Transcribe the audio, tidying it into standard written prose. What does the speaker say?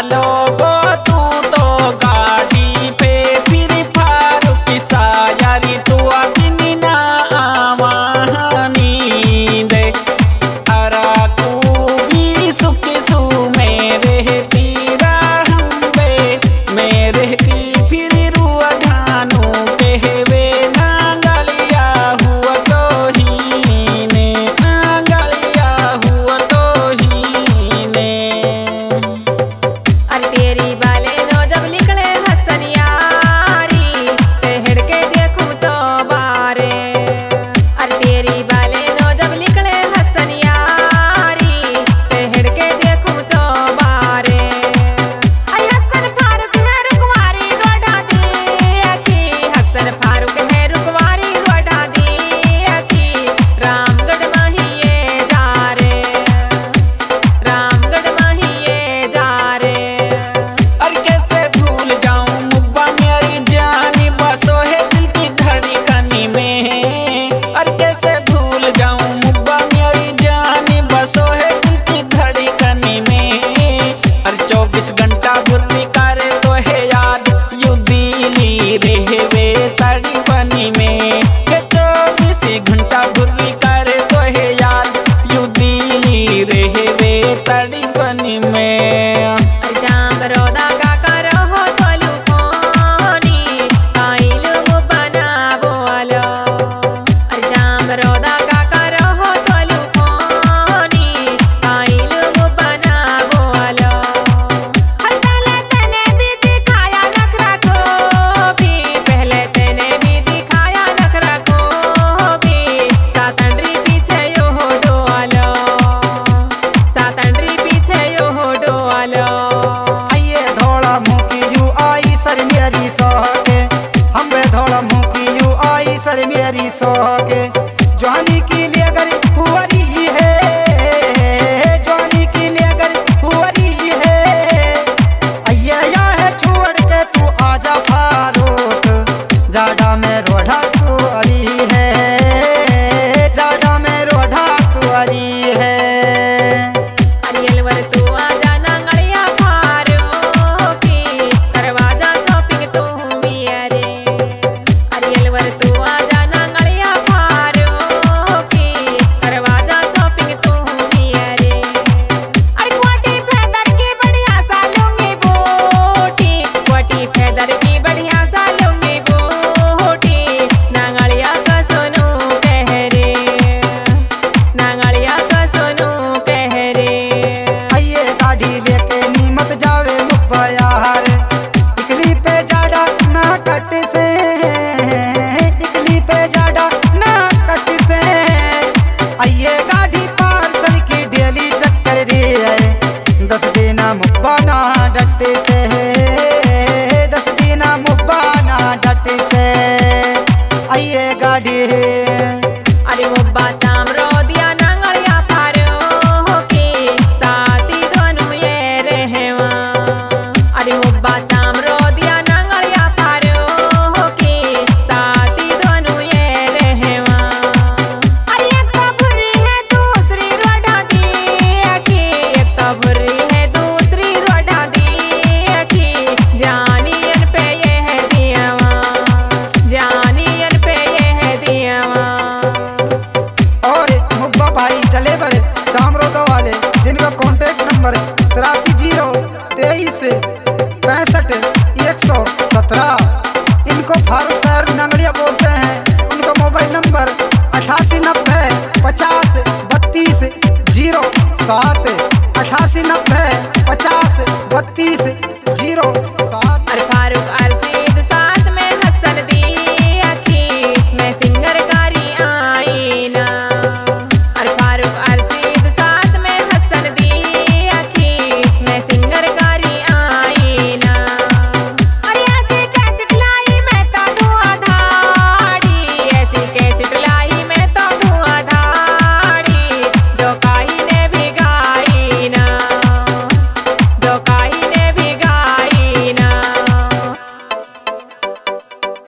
लोगो तू तो गाड़ी पे फिर फारूक सायारी तू अपनी ना आवानी दे अरा तू भी सुख सु मेरे तीरा हम बे मेरे ती फिर रुआ धानु कहवे नांगलिया हुआ तो ही ने नांगलिया हुआ तो ही ने। अरे तेरी बाले नो जब निकले हसन यारी तेहड़ के देखूं चौबारे। अरे तेरी बाले नो जब निकले हसन यारी तेहड़ के देखूं चौबारे। अरे हसन फारूक है रुकवारी रोढ़ा दी की हसन फारूक है रुकवारी रोढ़ा दी की रामगढ़ माहिए जा रे रामगढ़ माहिए जा रे। अरे कैसे भूल जाऊं मुब्बा मेरी जानी बसो है दिल की धड़कनी में। अरे कैसे भूल जाऊं मुब्बा मेरी जानी बसो है दिल की धड़कनी में। अरे 24 घंटा बुर्री करे तो है याद यू दिली रहवे तड़फनी में। के 24 घंटा बुर्री करे तो है याद यू दिली रहवे तड़फनी में। जाम रोदा का करो हो तोलू कोनी काइलु मुबना बोलो। जाम रोदा का करो हो तोलू कोनी काइलु मुबना बोलो। पहले तेने भी दिखाया नखरा को भी पहले तेने भी दिखाया नखरा को भी सातंडरी पीछे यो हो डोलो सातंडरी पीछे यो हो डोलो। आइए धोड़ा मुखी यू आई सर मेरी सोहके हम बे धोड़ा मुखी यू आई सर मेरी सोहके जवानी की लिए अगर हुआरी है जवानी की लिए अगर हुआरी है। आइए या है छोड़ के तू आजा फारूक जाड़ा में रोढ़ा सुअरी है जाड़ा में रोढ़ा सुअरी है। अरियलवर तू आजा नांगलिया फारूक की दरवाजा शॉपिंग तू मियारे। अरियलवर तू आजा नांगलिया फारूक की दरवाजा शॉपिंग तू मियारे। अरे क्वाटी फेदर की बढ़िया सा लूंगी बूटी क्वाटी फेदर की बढ़िया सा लूंगी बूटी नांगलिया का सोनू पहरे नांगलिया का सोनू पहरे। आइए गाड़ी लेके नीमत जावे मुब्बा यार टिकली पे जाड़ा ना कट से टिकली पे जाड़ा ना कट से। आइए गाड़ी पार्सल की डेली चक्कर दी है 10 दिन मुब्बा ना डट से 10 दिन मुब्बा ना डट से। आइए गाड़ी अरे मुब्बा चामरो दिया नांगलिया फारूक की साथी दोनों ये रहवा। अरे मुब्बा चामरो दिया नांगलिया फारूक की साथी दोनों ये रहवा। अरे एक तो बुरी है दूसरी रोढ़ा दी की एक तो बुरी है दूसरी रोढ़ा दी की जानियन पे ये है दियावा जानियन पे ये है दियावा। और मुब्बा भाई ड्राइवर चामरोदा वाले जिनका कॉन्टेक्ट नंबर 83